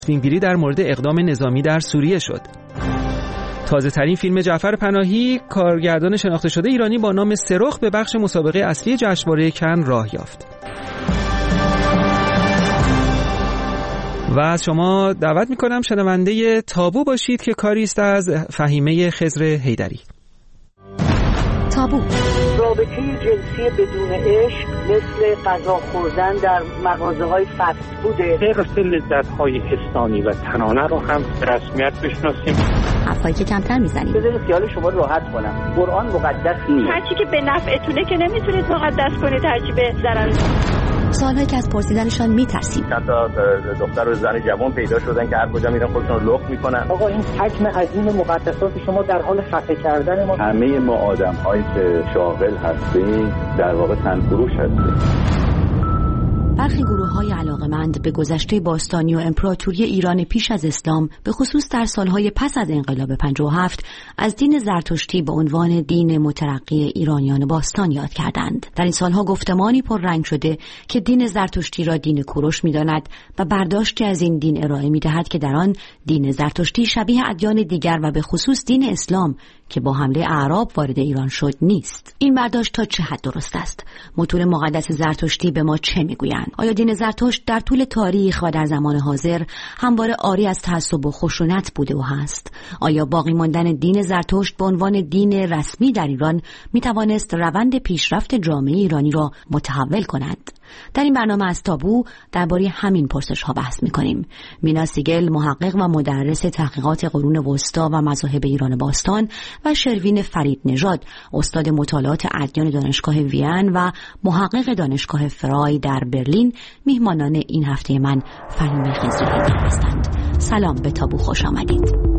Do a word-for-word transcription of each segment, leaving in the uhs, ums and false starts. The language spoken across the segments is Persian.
تصمیم‌گیری در مورد اقدام نظامی در سوریه شد. تازه ترین فیلم جعفر پناهی کارگردان شناخته شده ایرانی با نام سرخ به بخش مسابقه اصلی جشنواره کن راه یافت. و از شما دعوت می‌کنم شنونده تابو باشید که کاری است از فهیمه خضر حیدری. تابو رابطه جنسی بدون عشق مثل غذا خوردن در مغازه‌های فست فوده. حفظ لذت‌های حسانی و تنانه رو هم به رسمیت بشناسیم. حرفایی که کمتر میزنیم. بذارید خیال شما راحت کنم. قرآن مقدس نیست. هرچی که به نفعتونه که نمیتونید مقدس کنید، هرچی به ضرر. سوالایی که از پرسیدنشان میترسیم. حتی دختر و زن جوان پیدا شدن که هر کجا میرن خودشون رو لخت میکنن. آقا این حجم عظیم مقدسات شما در حال خفه کردن ما. همه ما آدم‌هایی که شاغل هستیم در واقع تنفروش هستیم. برخی گروه‌های علاقه‌مند به گذشته باستانی و امپراتوری ایران پیش از اسلام، به خصوص در سالهای پس از انقلاب پنجاه و هفت، از دین زرتشتی به عنوان دین مترقی ایرانیان باستان یاد کردند. در این سالها گفتمانی پررنگ شده که دین زرتشتی را دین کوروش می‌داند و برداشتی از این دین ارائه می‌دهد که در آن دین زرتشتی شبیه ادیان دیگر و به خصوص دین اسلام که با حمله اعراب وارد ایران شد نیست. این برداشت تا چه حد درست است؟ متون مقدس زرتشتی به ما چه میگویند؟ آیا دین زرتشت در طول تاریخ و در زمان حاضر همواره عاری از تعصب و خشونت بوده و هست؟ آیا باقی ماندن دین زرتشت به عنوان دین رسمی در ایران میتوانست روند پیشرفت جامعه ایرانی را متحول کند؟ در این برنامه از تابو درباره همین پرسش ها بحث می‌کنیم. مینا سیگل، محقق و مدرس تحقیقات قرون وسطی و مذاهب ایران باستان، و شروین فرید نژاد، استاد مطالعات ادیان دانشگاه وین و محقق دانشگاه فرای در برلین، میهمانان این هفته من فهیمه خضر حیدری هستند. سلام، به تابو خوش آمدید.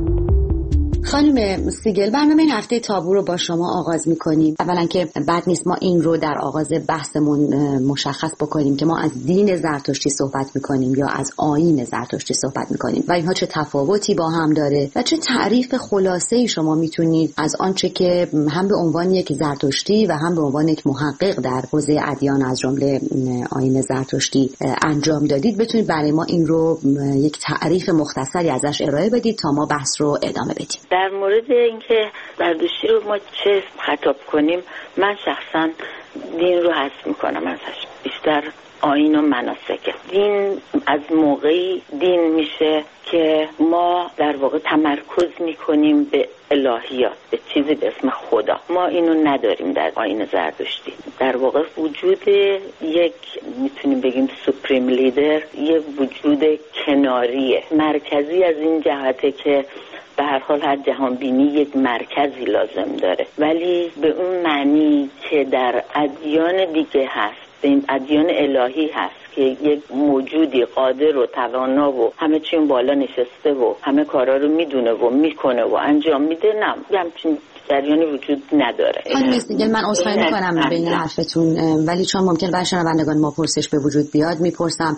خانم سیگل، برنامه این هفته تابو رو با شما آغاز می‌کنیم. اولا که بد نیست ما این رو در آغاز بحثمون مشخص بکنیم که ما از دین زرتشتی صحبت می‌کنیم یا از آیین زرتشتی صحبت می‌کنیم و اینها چه تفاوتی با هم داره و چه تعریف خلاصه‌ای شما میتونید از آنچه که هم به عنوان یک زرتشتی و هم به عنوان یک محقق در حوزه ادیان از جمله آیین زرتشتی انجام دادید بتونید برای ما این رو یک تعریف مختصری ازش ارائه بدید تا ما بحث رو ادامه بدیم. در مورد اینکه زرتشتی رو ما چه خطاب کنیم، من شخصا دین رو حذف میکنم ازش، بیشتر آیین و مناسک. دین از موقعی دین میشه که ما در واقع تمرکز میکنیم به الهیات، به چیزی به اسم خدا. ما اینو نداریم در آیین زرتشتی. در واقع وجود یک، میتونیم بگیم سوپریم لیدر، یه وجود کناریه، مرکزی از این جهته که به هر حال هر جهان بینی یک مرکزی لازم داره، ولی به اون معنی که در ادیان دیگه هست، به این ادیان الهی هست که یک موجودی قادر و توانا و همه چی بالا نشسته و همه کارا رو میدونه و میکنه و انجام میده، نه، همچین جریانی وجود نداره. خانم سیگل، من عذرخواهی میکنم بین حرفتون، ولی چون ممکنه برای شنوندگان ما پرسش به وجود بیاد میپرسم.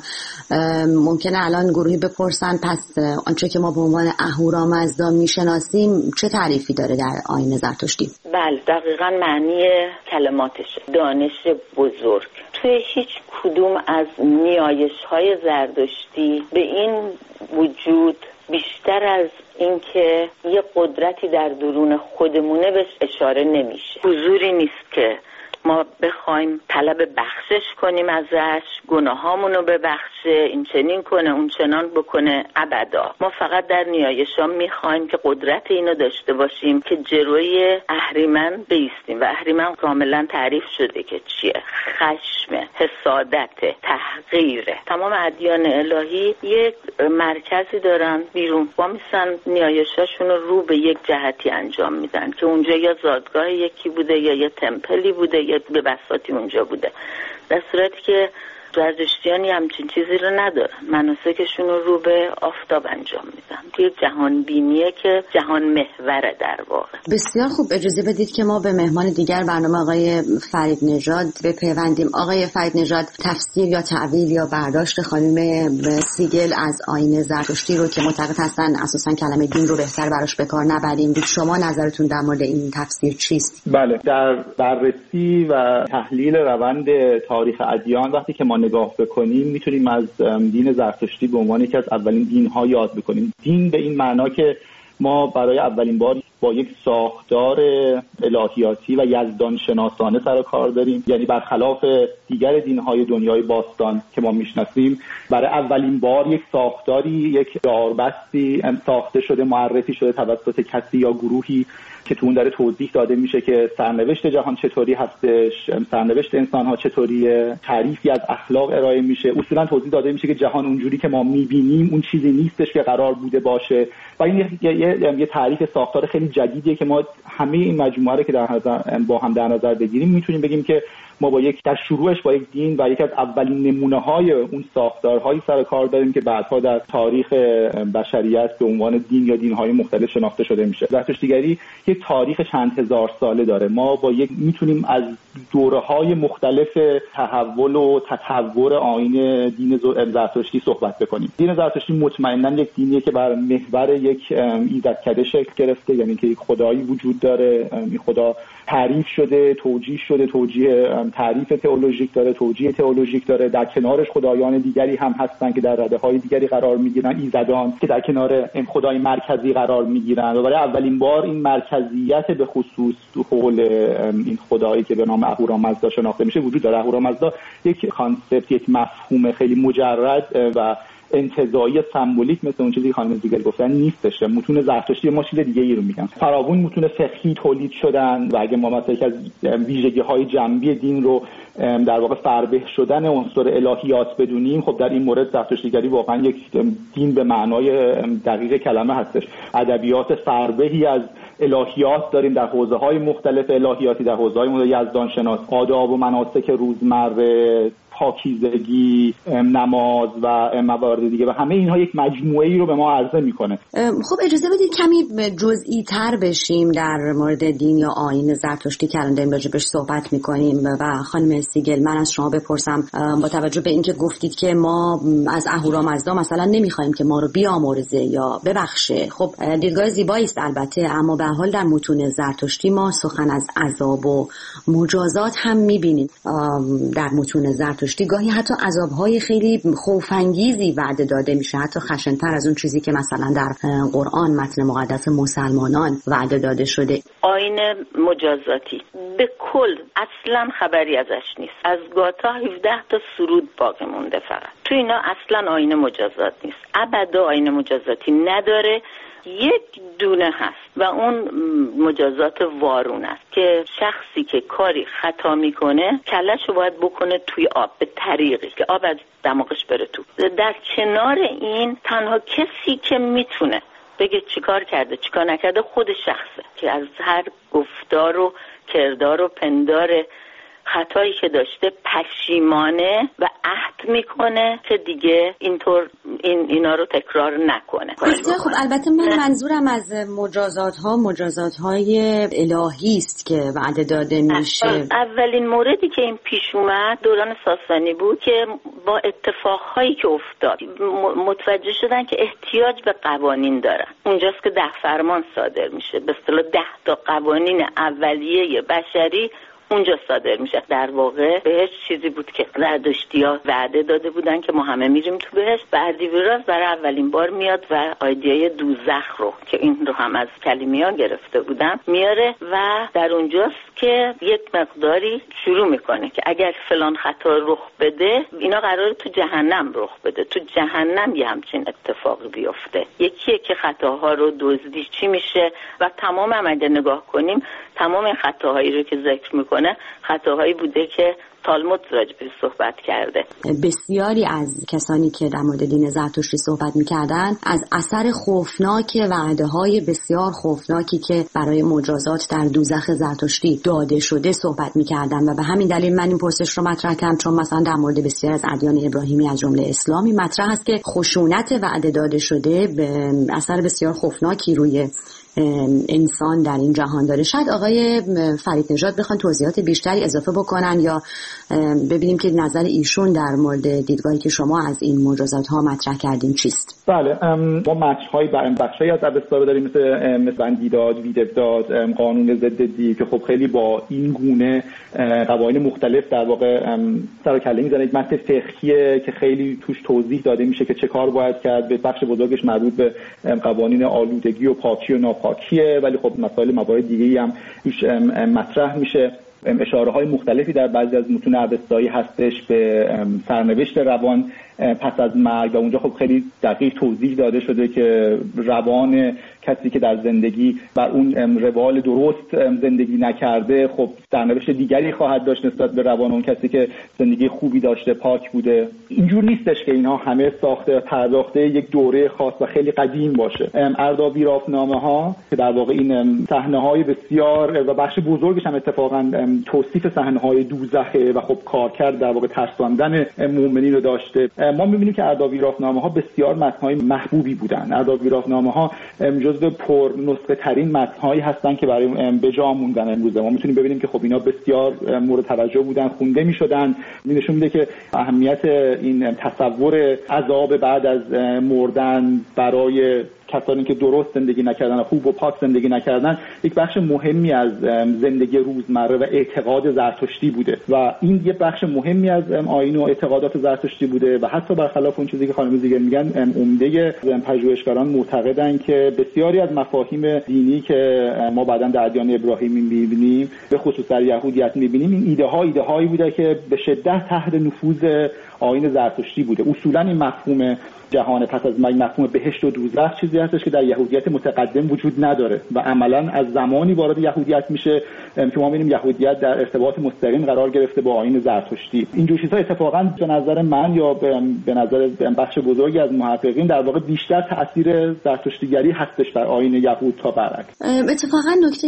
ممکنه الان گروهی بپرسن پس آنچه که ما به عنوان اهورامزدا میشناسیم چه تعریفی داره در آیین زرتشتی؟ بله، دقیقاً معنی کلماتشه، دانش بزرگ. توی هیچ کدوم از نیایش‌های زرتشتی به این وجود بیشتر از اینکه یه قدرتی در درون خودمونه بهش اشاره نمیشه. حضوری نیست که ما بخوایم طلب بخشش کنیم ازش، گناهامونو ببخشه، این چنین کنه اون چنان بکنه، ابدا. ما فقط در نیایشا میخوایم که قدرت اینو داشته باشیم که جلوی اهریمن بیستیم و اهریمن کاملا تعریف شده که چیه: خشم، حسادت، تحقیر. تمام ادیان الهی یک مرکزی دارن بیرون، با میسن نیایشاشون رو به یک جهتی انجام میدن که اونجا یا زادگاه یکی بوده یا یه تمپلی بوده یا به بساطی اونجا بوده، در صورتی که زرتشتیانی همچین چیزی رو ندارن. مناسکشون رو رو به آفتاب انجام میدن. یه جهان بینیه که جهان محوره در واقع. بسیار خوب، اجازه بدید که ما به مهمان دیگر برنامه آقای فرید نژاد بپیوندیم. آقای فرید نژاد، تفسیر یا تعبیر یا برداشت خانم سیگل از آیین زرتشتی رو که معتقد هستن اساساً کلمه دین رو بهتر براش به کار نبریم، شما نظرتون در مورد این تفسیر چیست؟ بله، در بررسی و تحلیل روند تاریخ ادیان وقتی که ما نگاه بکنیم میتونیم از دین زرتشتی به عنوان یکی از اولین دین‌ها یاد بکنیم. دین به این معنا که ما برای اولین بار با یک ساختار الهیاتی و یزدان شناسانه سر کار داریم، یعنی برخلاف دیگر دین‌های دنیای باستان که ما میشناسیم برای اولین بار یک ساختاری، یک داربستی ساخته شده، معرفی شده توسط کسی یا گروهی که تو اون داره توضیح داده میشه که سرنوشت جهان چطوری هستش، سرنوشت انسان‌ها چطوریه، تعریفی از اخلاق ارائه میشه، اصولا توضیح داده میشه که جهان اونجوری که ما میبینیم اون چیزی نیستش که قرار بوده باشه. و این یه, یه،, یه تعریف ساختار خیلی جدیدیه که ما همه این مجموعه رو که در نظر با هم در نظر بگیریم میتونیم بگیم که ما با یک در شروعش با یک دین و یکی از اولین نمونه‌های اون ساختارهایی سر کار داریم که بعدها در تاریخ بشریت به عنوان دین یا دین‌های مختلف شناخته شده میشه. زرتشتیگری یک تاریخ چند هزار ساله داره. ما با یک میتونیم از دوره‌های مختلف تحول و تطور آیین دین زرتشتی صحبت بکنیم. دین زرتشتی مطمئناً یک دینیه که بر محور یک ایزدکده شکل گرفته، یعنی که یک خدایی وجود داره. این خدا تعریف شده، توجیه شده، توجیه تعریف تئولوژیک داره، توجیه تئولوژیک داره. در کنارش خدایان دیگری هم هستن که در رده‌های دیگری قرار میگیرن، ایزدان که در کنار این خدای مرکزی قرار میگیرن و برای اولین بار این مرکزیت به خصوص تو حول این خدایی که به نام اهورامزدا شناخته میشه وجود داره. اهورامزدا یک کانسپت، یک مفهوم خیلی مجرد و انتزاعی سمبولیک مثل اون چیزی که خانم دیگر گفتن نیستش. متون زرتشتی ما چیز دیگه ای رو میگن. فراوون متون فقهی تولید شدن و اگه ما مثلا یکی از ویژگی‌های جنبی دین رو در واقع فربه شدن عنصر الهیات بدونیم، خب در این مورد زرتشتیگری واقعا یک دین به معنای دقیق کلمه هستش. ادبیات فربهی از الهیات داریم در حوزه‌های مختلف الهیاتی، در حوزه‌های یزدان شناس، آداب و مناسک روزمره، پاکیزگی، نماز و موارد دیگه و همه اینها یک مجموعه ای رو به ما عرضه میکنه. خب اجازه بدید کمی جزئی تر بشیم در مورد دین یا آیین زرتشتی که الان داریم راجبش صحبت میکنیم. و خانم سیگل من از شما بپرسم با توجه به اینکه گفتید که ما از اهورامزدا مثلا نمیخوایم که ما رو بیامرزه یا ببخشه، خب دیدگاه زیبایی است البته، اما به هر حال در متون زرتشتی ما سخن از عذاب و مجازات هم میبینیم. در متون زرتشتی گاهی حتی عذاب‌های خیلی خوف‌انگیزی وعده داده میشه، حتی خشن‌تر از اون چیزی که مثلا در قرآن متن مقدس مسلمانان وعده داده شده. آیین مجازاتی به کل اصلا خبری ازش نیست. از گاتا هفده تا سرود باقی مونده فقط. تو اینا اصلا آیین مجازات نیست. ابدا آیین مجازاتی نداره. یک دونه هست و اون مجازات وارون است که شخصی که کاری خطا میکنه کلهشو باید بکنه توی آب به طریقی که آب از دماغش بره تو. در کنار این تنها کسی که میتونه بگه چیکار کرده چیکار نکرده خود شخصه که از هر گفتار و کردار و پندار خطایی که داشته پشیمانه و عهد میکنه که دیگه اینطور این اینا رو تکرار نکنه. بسیار خب. البته من منظورم از مجازات ها مجازات های الهی است که وعده داده میشه. اولین موردی که این پیش اومد دوران ساسانی بود که با اتفاقهایی که افتاد متوجه شدن که احتیاج به قوانین دارن. اونجاست که ده فرمان صادر میشه، به اصطلاح ده تا قوانین اولیه بشری اونجا صادر میشه. در واقع بهش چیزی بود که زرتشتی‌ها وعده داده بودن که ما همه میریم تو بهش و اردیویراز برای اولین بار میاد و ایده دوزخ رو که این رو هم از کلیمیا گرفته بودن میاره و در اونجاست که یک مقداری شروع میکنه که اگر فلان خطا رخ بده اینا قراره تو جهنم رخ بده. تو جهنم یه همچین اتفاقی بیفته. یکیه که خطاها رو دزدی چی میشه و تمام هم اگر نگاه کنیم تمام این خطاهایی رو که ذکر میکنه خطاهایی بوده که تالمود راجبش صحبت کرده. بسیاری از کسانی که در مورد دین زرتشتی صحبت میکردن از اثر خوفناک وعده های بسیار خوفناکی که برای مجازات در دوزخ زرتشتی داده شده صحبت میکردن و به همین دلیل من این پرسش رو مطرح کردم، چون مثلا در مورد بسیار از ادیان ابراهیمی از جمله اسلامی مطرح است که خشونت وعده داده شده به اثر بسیار خوفناکی روی انسان در این جهان داره. شاید آقای فرید نژاد بخوان توضیحات بیشتری اضافه بکنن یا ببینیم که نظر ایشون در مورد دیدگاهی که شما از این مجازات ها مطرح کردین چیست. بله، ما بخش‌های بخشی از اوستا داریم مثل مثل بندیداد، ویده‌داد، قانون ضد دی که خب خیلی با این گونه قوانین مختلف در واقع سر و کله میزنه. یک متن فقهیه که خیلی توش توضیح داده میشه که چه کار باید کرد. به بخش بزرگش مربوط به قوانین آلودگی و پاکی و ناپاکیه، ولی خب مسائل موارد دیگه‌ای هم توش مطرح میشه. اشاره های مختلفی در بعضی از متون اوستایی هستش به سرنوشت روان پس از مرگ و اونجا خب خیلی دقیق توضیح داده شده که روان کسی که در زندگی بر اون روال درست زندگی نکرده خب سرنوشت دیگری خواهد داشت نسبت به روان اون کسی که زندگی خوبی داشته، پاک بوده. اینجور نیستش که اینها همه ساخته پرداخته یک دوره خاص و خیلی قدیم باشه. اردابیرافنامه ها که در واقع این صحنه های بسیار و بخش بزرگش هم اتفاقا توصیف صحنه های دوزخه و خب کارکرد در واقع ترساندن مؤمنین رو داشته. ما می‌بینیم که اردابیرافنامه ها بسیار متن‌های محبوبی بودن. اردابیرافنامه ها جزو پر نسخه ترین متن‌هایی هستن که برای به جا موندن امروزه. ما می‌تونیم ببینیم که خب اینا بسیار مورد توجه بودن، خونده می‌شدن. نشون میده که اهمیت این تصور عذاب بعد از مردن برای کسانی که درست زندگی نکردن، خوب و پاک زندگی نکردن، یک بخش مهمی از زندگی روزمره و اعتقاد زرتشتی بوده و این یک بخش مهمی از آیین و اعتقادات زرتشتی بوده و حتی برخلاف اون چیزی که خانم زیگر میگن، عمده پژوهشگران معتقدن که بسیاری از مفاهیم دینی که ما بعداً در ادیان ابراهیمی می‌بینیم، به خصوص در یهودیت می‌بینیم، این ایده ها ایده هایی بوده که به شدت تحت نفوذ آیین زرتشتی بوده. اصولاً این مفهوم جهان پس از مرگ، مفهوم بهشت و دوزخ، چیزی هستش که در یهودیت متقدم وجود نداره و عملاً از زمانی وارد یهودیت میشه که ما می‌بینیم یهودیت در ارتباط مستقیم قرار گرفته با آیین زرتشتی. این جور چیزها اتفاقاً به نظر من یا به نظر بخش بزرگی از محققین در واقع بیشتر تأثیر زرتشتیگری هستش در آیین یهود تا برعکس. اتفاقاً نکته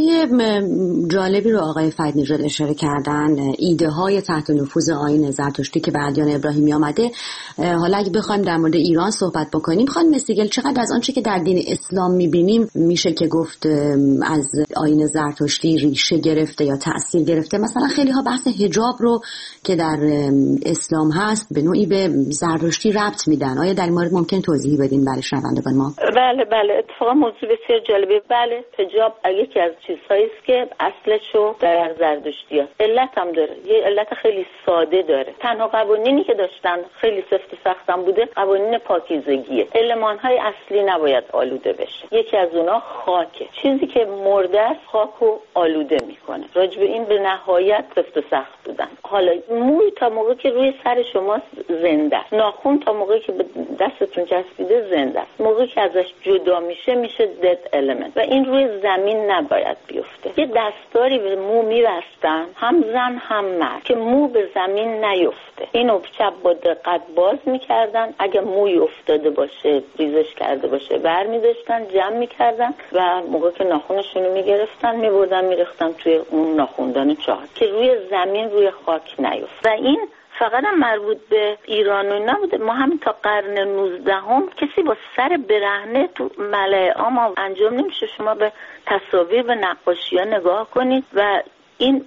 جالبی رو آقای فرید نژاد اشاره کردن، ایده های تحت نفوذ آیین زرتشتی که به ادیان ابراهیمی آمده. حالا اگه بخوایم در مورد ایران صحبت بکنیم، خانم استیگل، چقدر از آنچه که در دین اسلام می‌بینیم میشه که گفت از آیین زرتشتی ریشه گرفته یا تأثیر گرفته؟ مثلا خیلی ها بحث حجاب رو که در اسلام هست به نوعی به زرتشتی ربط میدن. آیا در این مورد ممکن توضیحی بدین برای شنوندگان ما؟ بله بله، اتفاقا موضوع بسیار جالبه. بله، حجاب یکی از چیزهایی است که اصلشو در زرتشتی است. علت هم داره، یه علت خیلی ساده داره. تنها قوانینی که داشتن خیلی سفت و سخت هم بوده، قوانین پاکیزگیه. المان‌های اصلی نباید آلوده بشه. یکی از اونها خاکه. چیزی که مرده است خاکو آلوده میکنه. راجب این به نهایت سفت و سخت بودن. حالا موی تا موقعی که روی سر شما زنده است، ناخن تا موقعی که به دستتون چسبیده زنده است، موقعی که ازش جدا میشه میشه دد المنت و این روی زمین نباید بیفته. یه دستاری به مو میبستن، هم زن هم مرد، که مو به زمین نیفته. اینو چپ با دقت باز میکردن، اگه موی افتاده باشه، ریزش کرده باشه، برمی‌داشتن، جمع میکردن و موقعی که ناخنشونو میگرفتن میبردن میریختن توی اون ناخوندان چاه که روی زمین روی خاک نیفته. و این فقط هم مربوط به ایران و نبوده. ما همین تا قرن نوزدهم کسی با سر برهنه تو ملأ عام انجام نمیشه. شما به تصاویر و نقاشی‌ها نگاه کنید و این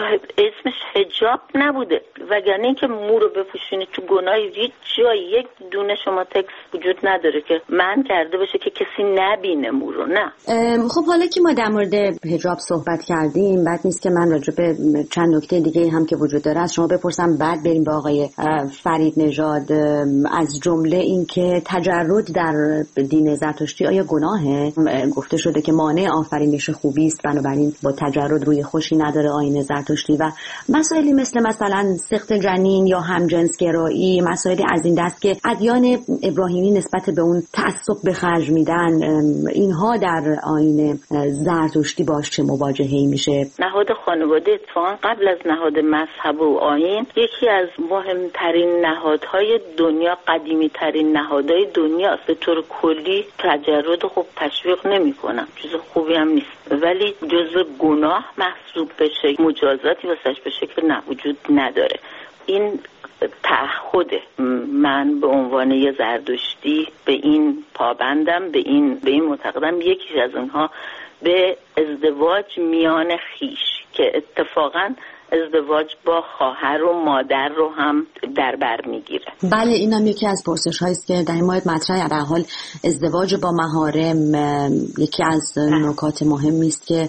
اسمش حجاب نبوده، وگرنه اینکه مو رو بپوشونید تو گناهی هیچ جای یک دونه شما تکس وجود نداره که من کرده باشه که کسی نبینه مو رو. نه. خب حالا که ما در مورد حجاب صحبت کردیم، بعد نیست که من راجع به چند نکته دیگه هم که وجود داره از شما بپرسم، بعد بریم به آقای فرید نژاد. از جمله این که تجرد در دین زرتشتی آیا گناهه؟ گفته شده که مانع آفرینش خوبی است، بنابراین با تجرد روی خوشی نداره آیین زرتشتی و مسائلی مثل مثلا سقط جنین یا همجنسگرایی، مسائلی از این دست که ادیان ابراهیمی نسبت به اون تعصب به خرج میدن، اینها در آیین زرتشتی باش چه مواجهه‌ای میشه؟ نهاد خانواده اتفاقا قبل از نهاد مذهب و آیین یکی از مهمترین نهادهای دنیا، قدیمی ترین نهادهای دنیا است. به طور کلی تجرد خوب تشویق نمی‌کنم، چیز خوبی هم نیست، ولی جزء گناه محسوب بشه، مجازاتی واسش بشه که نه، وجود نداره. این تعهده. من به عنوان یه زردشتی به این پابندم، به این به این معتقدم. یکی از اونها به ازدواج میان خیش که اتفاقاً ازدواج با خواهر و مادر رو هم در بر میگیره. بله، این هم یکی از پرسش هایی است که در این مورد مطرحه. به هر حال ازدواج با محارم یکی از نکات مهمی است که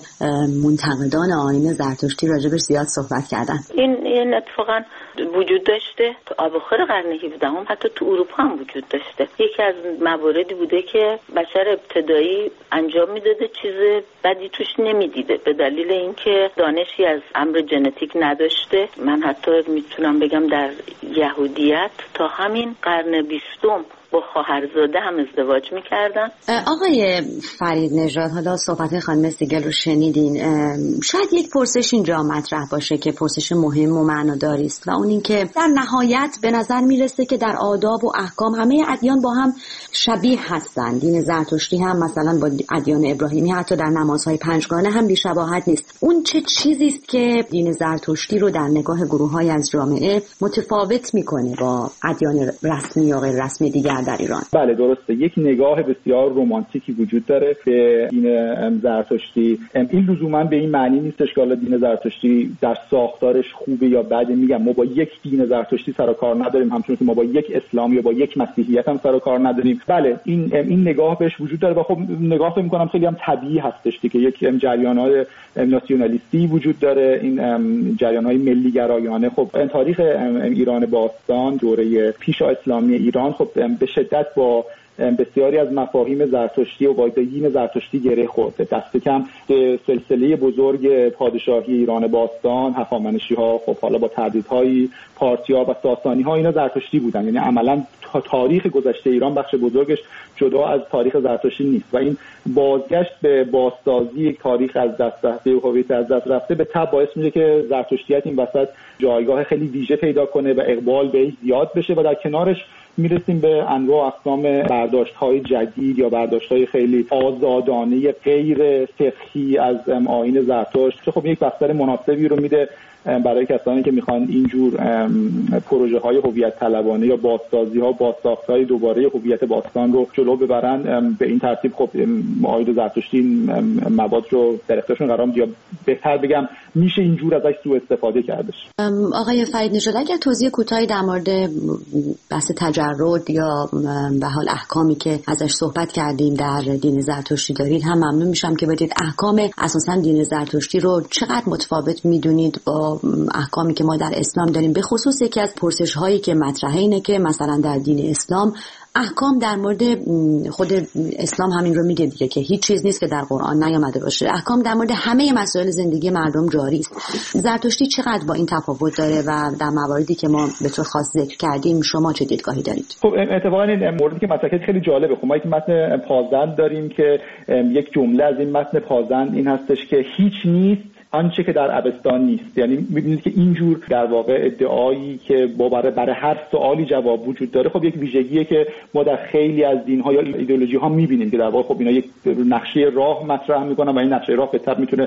منتقدان آیین زرتشتی راجبش زیاد صحبت کردن. این این اتفاقا وجود داشته تو اواخر قرن هفدهم، حتی تو اروپا هم وجود داشته. یکی از مواردی بوده که بشر ابتدایی انجام میداده، چیز بدی توش نمیدیده به دلیل اینکه دانشی از امر ژنتیک نداشته. من حتی میتونم بگم در یهودیت تا همین قرن بیستم با خواهرزاده هم ازدواج میکردن. آقای فرید نژاد، حالا صحبت خانم سیگل رو شنیدین. شاید یک پرسش اینجا مطرح باشه که پرسش مهم و معناداری است و اون این که در نهایت به نظر میرسه که در آداب و احکام همه ادیان با هم شبیه هستند. دین زرتشتی هم مثلا با ادیان ابراهیمی حتی در نمازهای پنجگانه هم بی‌شباهت نیست. اون چه چیزی است که دین زرتشتی رو در نگاه گروه‌های از جامعه متفاوت میکنه با ادیان رسمی یا غیر رسمی دیگر در ایران؟ بله درسته، یک نگاه بسیار رمانتیکی وجود داره به دین زرتشتی. این لزوما به این معنی نیستش که حالا دین زرتشتی در ساختارش خوبه یا بده. میگم ما با یک دین زرتشتی سر و کار نداریم، همچنین که ما با یک اسلام یا با یک مسیحیت هم سر و کار نداریم. بله این این نگاه بهش وجود داره و خب نگاه فکر می‌کنم خیلی هم طبیعی هستش که یک جریان‌های ناسیونالیستی وجود داره، این جریان‌های ملی‌گرایانه. خب تاریخ ایران باستان، دوره پیش اسلامی ایران، خب به شدت با بسیاری از مفاهیم زرتشتی و با دین زرتشتی گره خورده. دست کم به سلسله بزرگ پادشاهی ایران باستان، هخامنشی‌ها خب حالا با تردیدهای پارتیا و ساسانی‌ها اینا زرتشتی بودن. یعنی عملاً تاریخ گذشته ایران بخش بزرگش جدا از تاریخ زرتشتی نیست و این بازگشت به بازسازی تاریخ از دست رفته و هویت از دست رفته به تبع باعث میشه که زرتشتیت این وسط جایگاه خیلی ویژه پیدا کنه و اقبال بهش زیاد بشه و در کنارش میرسیم به انواع اقسام برداشت‌های جدید یا برداشت‌های خیلی آزادانه غیر فقهی از آیین زرتشت که خب یک بستر مناسبی رو میده برای کسانی که میخوان اینجور پروژه های هویت طلبانه یا بازسازی ها بازساخت های دوباره هویت باستان رو جلو ببرن. به این ترتیب خب آیین زرتشتی مواد رو در اختیارشون قرار میده، یا بهتر بگم میشه اینجور ازش سوء استفاده کردش. آقای فرید نژاد، اگر توضیح کوتاهی در مورد بحث تجرد یا به حال احکامی که ازش صحبت کردیم در دین زرتشتی دارید هم ممنون میشم که بدید. احکام اساسا دین زرتشتی رو چقدر متفاوت میدونید با احکامی که ما در اسلام داریم؟ به خصوص یکی از پرسش هایی که مطرحه اینه که مثلا در دین اسلام احکام در مورد خود اسلام همین رو میگه دیگه که هیچ چیز نیست که در قرآن نیامده باشه. احکام در مورد همه مسائل زندگی مردم جاری است. زرتشتی چقدر با این تفاوت داره و در مواردی که ما به طور خاص ذکر کردیم شما چه دیدگاهی دارید؟ خب اتفاقا این موردی که مطرح خیلی جالبه. خب ما یک متن پازند داریم که یک جمله از این متن پازند این هستش که هیچ نیست آنچه که در ابستان نیست. یعنی می‌بینید که اینجور در واقع ادعایی که با برای هر سوالی جواب وجود داره خب یک ویژگیه که ما در خیلی از دین‌ها یا ایدئولوژی‌ها می‌بینیم که در واقع خب اینا یک نقشه راه مطرح می‌کنن و این نقشه راه به طبع می‌تونه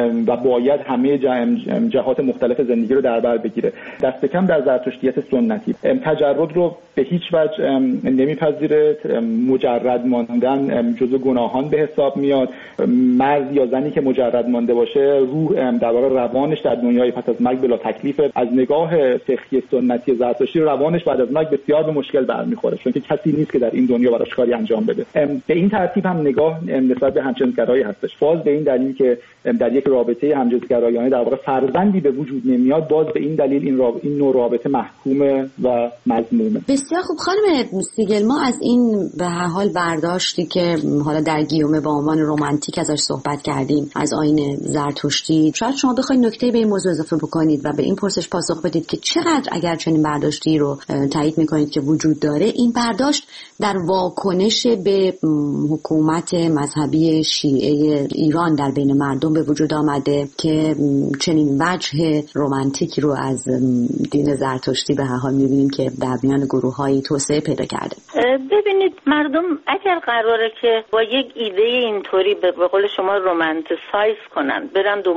و باید همه جهات مختلف زندگی رو در بر بگیره. دست کم در زرتشتیت سنتی تجرد رو به هیچ وجه نمی‌پذیره. مجرد ماندن جزو گناهان به حساب میاد. مرد یا زنی که مجرد مانده باشه روح در واقع روانش در دنیای پس از مرگ بلا تکلیف. از نگاه فقهی سنتی زرتشتی روانش بعد از مرگ بسیار به مشکل برمیخوره، چون که کسی نیست که در این دنیا براش کاری انجام بده. به این ترتیب هم نگاه نسبت به همجنسگرایی هستش. باز به این دلیل که در یک رابطه همجنسگرایانه در واقع فرزندی به وجود نمیاد، باز به این دلیل این راب... این نوع رابطه محکومه و مذمومه. بسیار خوب خانم سیگل، ما از این به هر حال برداشتی که حالا در گیومه با عنوان رمانتیک ازش صحبت کردیم از آیین زرتشتی، شاید شما بخواید نکته به این موضوع اضافه بکنید و به این پرسش پاسخ بدید که چقدر اگر چنین برداشتی رو تایید میکنید که وجود داره، این برداشت در واکنش به حکومت مذهبی شیعه ایران در بین مردم به وجود آمده که چنین وجه رمانتیکی رو از دین زرتشتی به هر حال میبینیم که در میان گروه‌هایی توسعه پیدا کرده. ببینید مردم اگر قراره که با یک ایده اینطوری به قول شما رومانتیسایز کنن، برن دنبال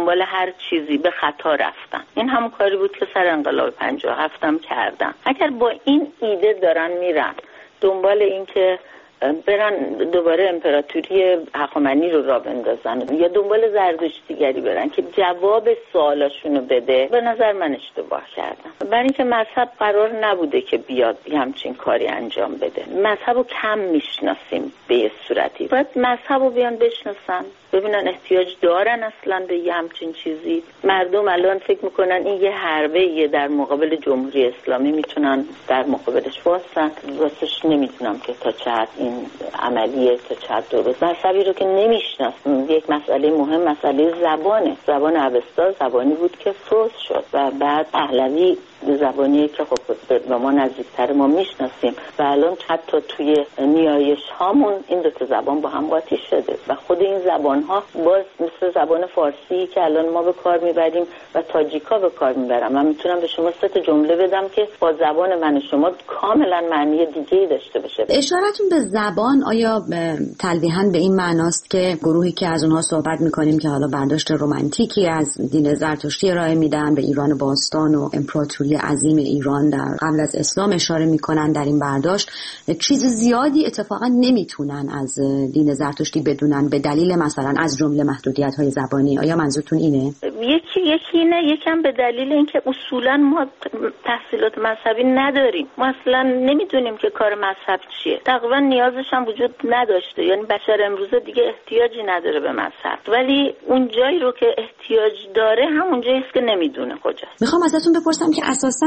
دنبال هر چیزی به خطا رفتن. این همون کاری بود که سر انقلاب پنجاه و هفت هم کردن. اگر با این ایده دارن میرن دنبال این که برن دوباره امپراتوری هخامنشی رو راه بندازن یا دنبال زردشتیگری برن که جواب سوالاشونو بده، به نظر من اشتباه کردن. برای اینکه مذهب قرار نبوده که بیاد همچین کاری انجام بده. مذهب رو کم میشناسیم به یه صورتی. باید مذهب رو بیان بشناسن، ببینن احتیاج دارن اصلا به یه همچین چیزی. مردم الان فکر میکنن این یه حربه یه در مقابل جمهوری اسلامی میتونن در مقابلش واسن. واسش نمیدونم که تا چه حد این عملیه، تا چه حد درست. مذهبی رو که نمیشناسیم. یک مسئله مهم مسئله زبانه. زبان اوستا زبانی بود که فروز شد و بعد پهلوی زبانیه که خب به ما نزدیکتر، ما میشناسیم و الان حتی توی نیایش هامون این دو تا زبان با هم قاطی شده و خود این زبان ها باز مثل زبان فارسی که الان ما به کار میبریم و تاجیکا به کار میبرم. من میتونم به شما سه تا جمله بدم که با زبان من و شما کاملا معنی دیگه‌ای داشته باشه. اشارتون به زبان آیا تلویحاً به این معناست که گروهی که از اونها صحبت میکنیم که حالا برداشت رمانتیکی از دین زرتشتی ارائه میدن، به ایران باستان و امپراتوری عظیم ایران در قبل از اسلام اشاره میکنن، در این برداشت چیز زیادی اتفاقا نمیتونن از دین زرتشتی بدونن به دلیل مثلا از جمله محدودیت‌های زبانی. آیا منظورتون اینه؟ یکی یکی اینه، یکم به دلیل اینکه اصولا ما تحصیلات مذهبی نداریم. ما اصلا نمیدونیم که کار مذهب چیه. تقریبا نیازش هم وجود نداشته. یعنی بشر امروزه دیگه احتیاجی نداره به مذهب. ولی اون جایی رو که احتیاج داره همون جایی است که نمیدونه کجاست. میخوام ازتون بپرسم که اساساً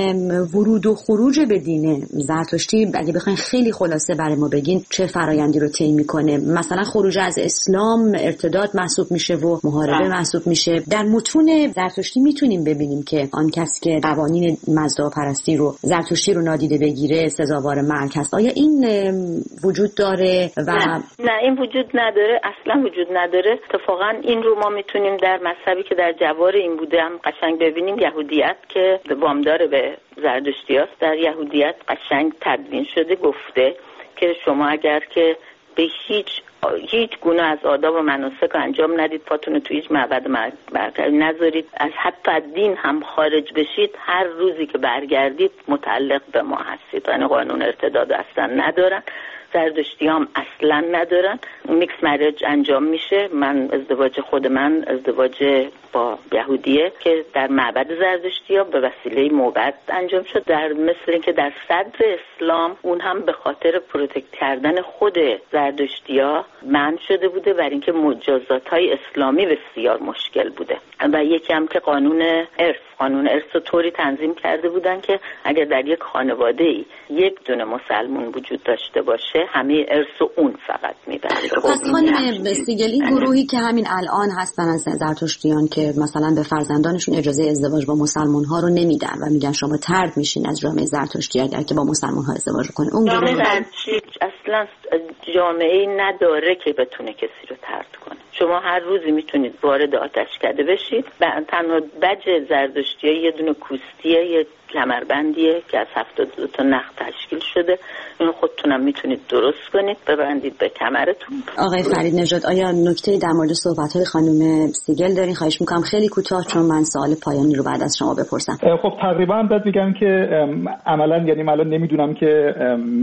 ورود و خروج به دین زرتشتی اگه بخواین خیلی خلاصه برای ما بگین چه فرایندی رو طی میکنه؟ مثلا خروج از اسلام ارتداد محسوب میشه و محاربه محسوب میشه. در متون زرتشتی میتونیم ببینیم که آن کسی که قوانین مزداپرستی رو زرتشتی رو نادیده بگیره سزاوار مرگ هست. آیا این وجود داره و نه, نه این وجود نداره، اصلا وجود نداره. اتفاقا این رو ما میتونیم در مذهبی که در جوار این بوده هم قشنگ ببینیم. یهودیت که وامدار به زرتشتی است، در یهودیت قشنگ تدوین شده گفته که شما اگر که به هیچ هیچ گونه از آداب و مناسک انجام ندید، پاتون رو توی هیچ معبد برکردید نذارید، از حتی دین هم خارج بشید، هر روزی که برگردید متعلق به ما هستید. یعنی قانون ارتداد اصلا ندارن. زرتشتی هم اصلا ندارن. میکس مریج انجام میشه. من ازدواج خود من ازدواج با یهودیه که در معبد زرتشتی ها به وسیله موبد انجام شد. در مثل اینکه در صدر اسلام اون هم به خاطر پروتکت کردن خود زرتشتی ها منع شده بوده، برای اینکه مجازات های اسلامی بسیار مشکل بوده و یکی هم که قانون ارث قانون ارث رو طوری تنظیم کرده بودن که اگر در یک خانواده ای یک دونه مسلمون وجود داشته باشه همه ارث و اون فقط میبره. پس خانم سیگل، این گروهی که همین الان هستن از زرتشتیان که مثلا به فرزندانشون اجازه ازدواج با مسلمان ها رو نمیدن و میگن شما طرد میشین از جامعه زرتشتی اگر که با مسلمان ها ازدواج کنه، اون جامعه زرتشتی اصلا جامعه‌ای نداره که بتونه کسی رو طرد کنه. شما هر روزی میتونید وارد آتشکده بشید. تنها بج زرتشتی‌ها یه دونه کوستیه، یه کمربندیه که از هفتاد دو تا نخ تشکیل شده. اینو خودتونم میتونید درست کنید، ببندید به کمرتون. آقای فرید نژاد، آیا نکته‌ای در مورد صحبت‌های خانم سیگل دارین؟ خواهش می‌کنم خیلی کوتاه، چون من سوال پایانی رو بعد از شما بپرسم. خب تقریبا باید بگم که عملاً یعنی من نمیدونم که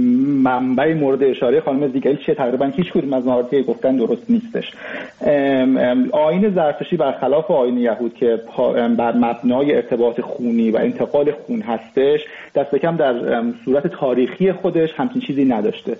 منبع مورد اشاره خانم سیگل چیه. تقریبا هیچ کدوم از نهادهای گفتن درست نیستش. آیین زرتشتی برخلاف آیین یهود که بر مبنای ارتباط خونی و انتقال خون هستش، دست کم در صورت تاریخی خودش همچین چیزی نداشته.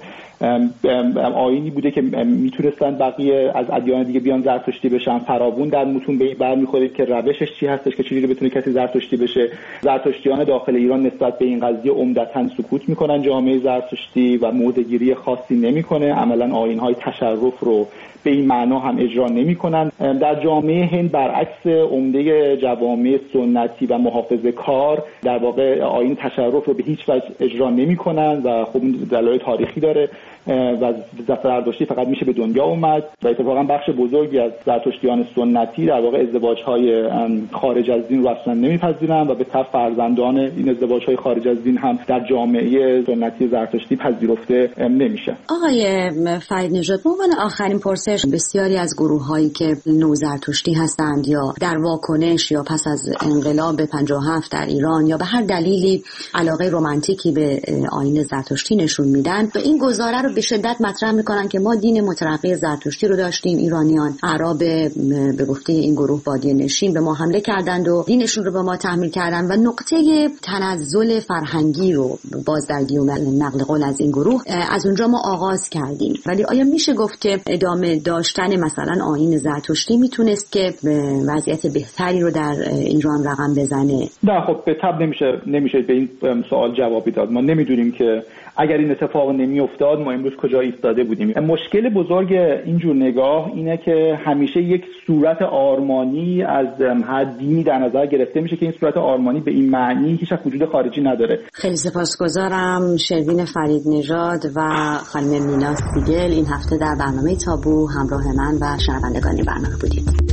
آیینی بوده که میتونستن بقیه از ادیان دیگه بیان زرتشتی بشن. فراوون در متون به این برمیخورید که روشش چی هستش که چجوری بتونه کسی زرتشتی بشه. زرتشتیان داخل ایران نسبت به این قضیه عمدتاً سکوت میکنن. جامعه زرتشتی و موضع‌گیری خاصی نمیکنه. عملاً آیین‌های تشرف رو به این معنا هم اجرا نمی‌کنن. در جامعه هند برعکس عمده جوامع سنتی و محافظه کار در واقع آیین تشرف رو به هیچ وجه اجرا نمی‌کنن و خب این دلایل تاریخی داره و زرتشتی فقط میشه به دنیا اومد و اتفاقا بخش بزرگی از زرتشتیان سنتی در واقع ازدواج‌های خارج از دین رو اصلا نمی‌پذیرن و به طب فرزندان این ازدواج‌های خارج از دین هم در جامعه سنتی زرتشتی پذیرفته نمیشه. آقای فرید نژاد، به عنوان آخرین پرسش، بسیاری از گروه‌هایی که نوزرتشتی هستند یا در واکنش یا پس از انقلاب پنجاه و هفت در ایران یا به هر دلیلی علاقه رمانتیکی به آیین زرتشتی نشون میدن، به این گزاره رو به شدت مطرح میکنن که ما دین مترقی زرتشتی رو داشتیم، ایرانیان اعراب به گفته این گروه بادیه نشین به ما حمله کردند و دینشون رو به ما تحمیل کردن و نقطه تنزل فرهنگی رو باز در گیوم نقل قول از این گروه از اونجا ما آغاز کردیم. ولی آیا میشه گفت که ادامه داشتن مثلا آیین زرتشتی میتونست که وضعیت بهتری رو در ایران رقم بزنه؟ نه، خب به طب نمیشه نمیشه به این سوال جوابی داد. ما نمیدونیم که اگر این اتفاق نمیافتاد ما امروز کجا ایستاده بودیم. مشکل بزرگ اینجور نگاه اینه که همیشه یک صورت آرمانی از هر دینی در نظر گرفته میشه که این صورت آرمانی به این معنی هیچ وجود خارجی نداره. خیلی سپاسگزارم شروین فرید نژاد و خانم مینا سیگل این هفته در برنامه تابو همراه من و شنوندگان برنامه بودید.